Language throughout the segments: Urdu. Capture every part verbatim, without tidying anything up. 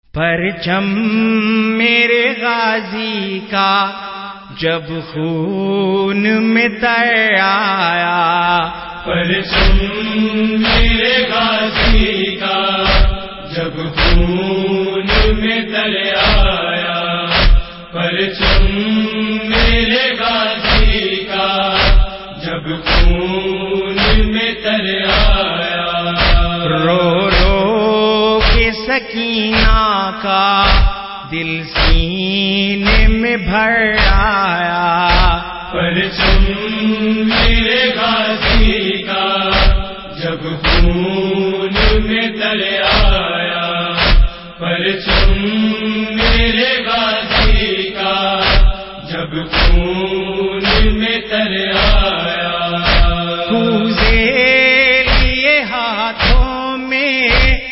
پرچم میرے غازی کا جب خون میں تر آیا، پرچم میرے غازی کا جب خون میں تر آیا، پرچم میرے غازی کا جب خون میں تر آیا، رو رو کے سکینہ کا دل سینے میں بھر آیا، پرچم میرے غازی کا جب خون میں تر آیا، پرچم میرے غازی کا جب خون میں تر آیا، کوزے لیے ہاتھوں میں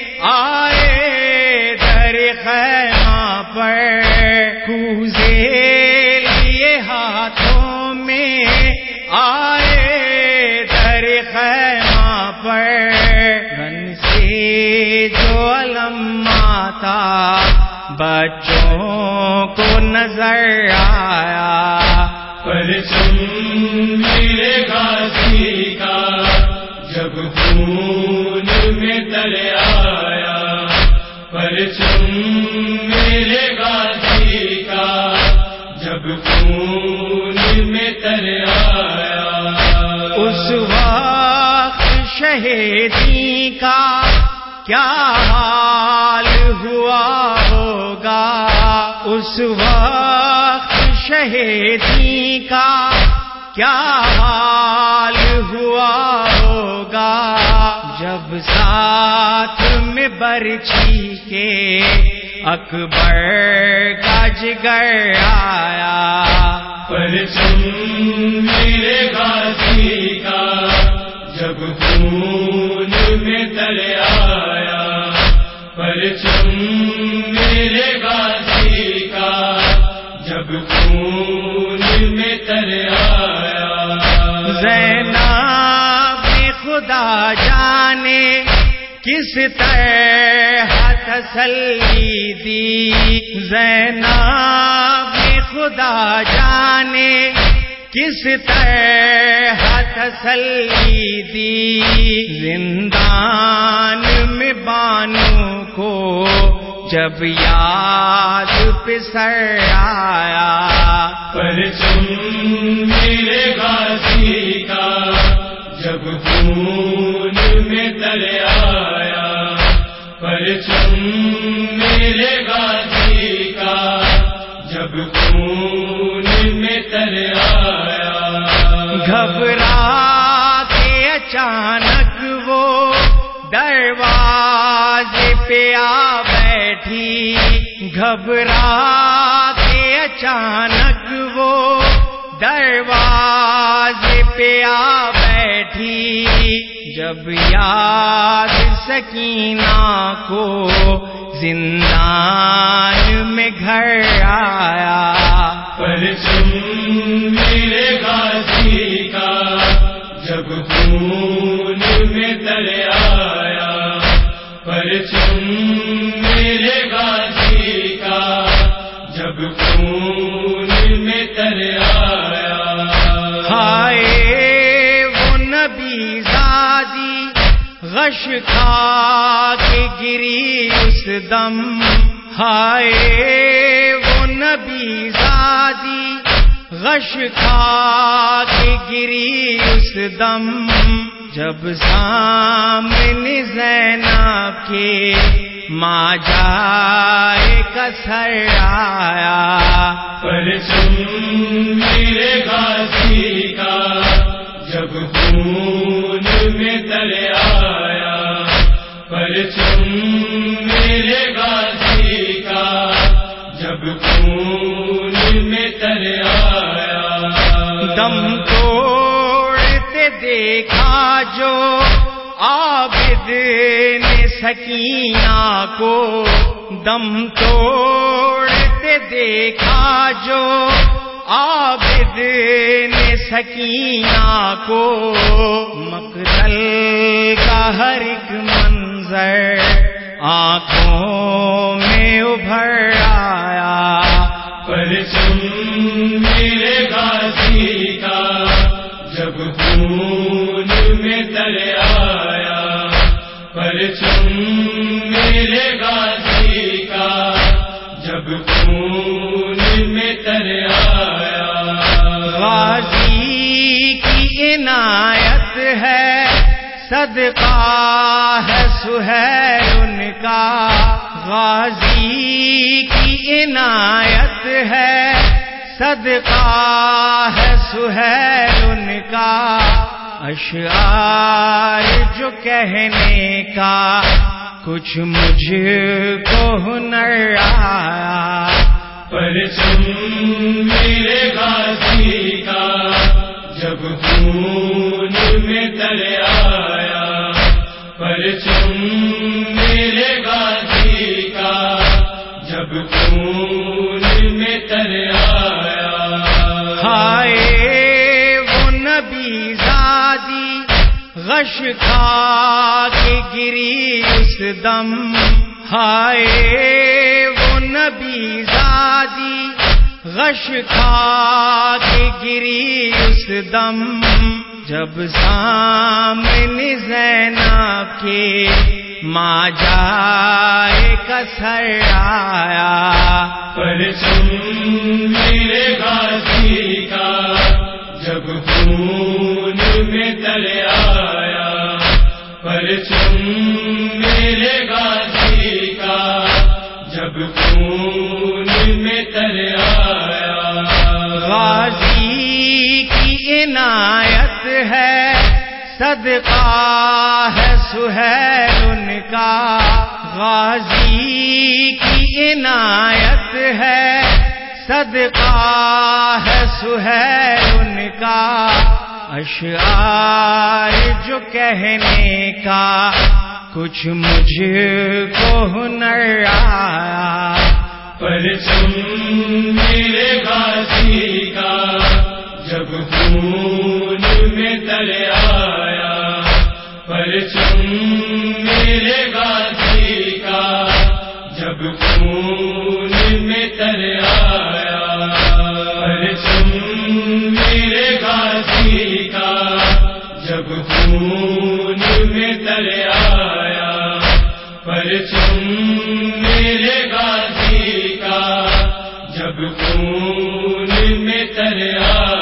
آئے در خیمہ پر، کوزے لیے ہاتھوں میں آئے در خیمہ پر، رن سے جو علم آتا بچوں کو نظر آیا، پرچم میرے غازی کا جب خون میں تر آیا، پرچم میرے غازی کا جب خون میں تر آیا، اس وقت شہیدی کا کیا حال ہوا ہوگا، اس وقت شہیدی کا کیا حال ہوا ہوگا، جب ساتھ میں برچھی کے اکبر کا جگر آیا، پرچم میرے غازی کا جب خون میں تر آیا، پرچم میرے غازی کا جب خون میں تر آیا، زینب خدا جانے کس طرح تسلی دی، زینب خدا جانے کس طرح تسلی دی، زندان میں بانو کو جب یاد پہ سر آیا، پرچم میرے غازی کا جب خون میں تر آیا، پرچم میرے غازی کا جب خون میں تر آیا، گھبرا کے اچانک وہ دروازے پہ آ بیٹھی، گھبرا کے اچانک وہ دروازے پہ آ بیٹھی، جب یاد سکینہ کو زندان میں گھر آیا، پرچم میرے غازی کا جب خون میں تر آیا، پرچم میرے غازی کا جب خون میں تر آیا، ہائے وہ نبی زادی غش کھا کے گری اس دم، ہائے وہ نبی زادی غش کھا کے گری اس دم، جب سامنے زینب کے ماں جائے کا سر آیا، پرچم میرے غازی کا جب خون میں تر آیا، پرچم میرے غازی کا جب خون میں تر آیا، دم توڑتے دیکھا جو عابد نے سکینہ کو، دم توڑتے دیکھا جو عابد نے سکینہ کو، مقتل کا ہر ایک منظر آنکھوں میں تر آیا پرچم میرے غازی کا جب خون میں تر آیا غازی کی عنایت ہے صدقہ ہے سہیل ان کا غازی کی عنایت ہے صدقہ ہے سہیل ان کا اشعار جو کہنے کا کچھ مجھ کو ہنر آیا پرچم میرے غازی کا جب خون میں تر آیا پرچم میرے غازی کا جب خون میں تر آیا ہائے وہ نبی زادی غش کھا کے گری اس دم ہائے وہ نبی زادی غش کھا کے گری اس دم جب سامنے زینب کے ماں جائے کا سر آیا پرچم میرے غازی کا جب خون میں تر آیا پرچم میرے غازی کا جب خون میں تر آیا غازی کی عنایت ہے صدقہ ہے سہیل ان کا غازی کی عنایت ہے صدقہ ہے سہیل ان کا اشعار جو کہنے کا کچھ مجھ کو ہنر آیا پرچم میرے غازی کا جب خون میں تر آیا پرچم میرے غازی کا جب خون میں تر آیا پرچم میرے غازی کا جب خون میں تر آیا پرچم میرے غازی کا جب خون میں تر آیا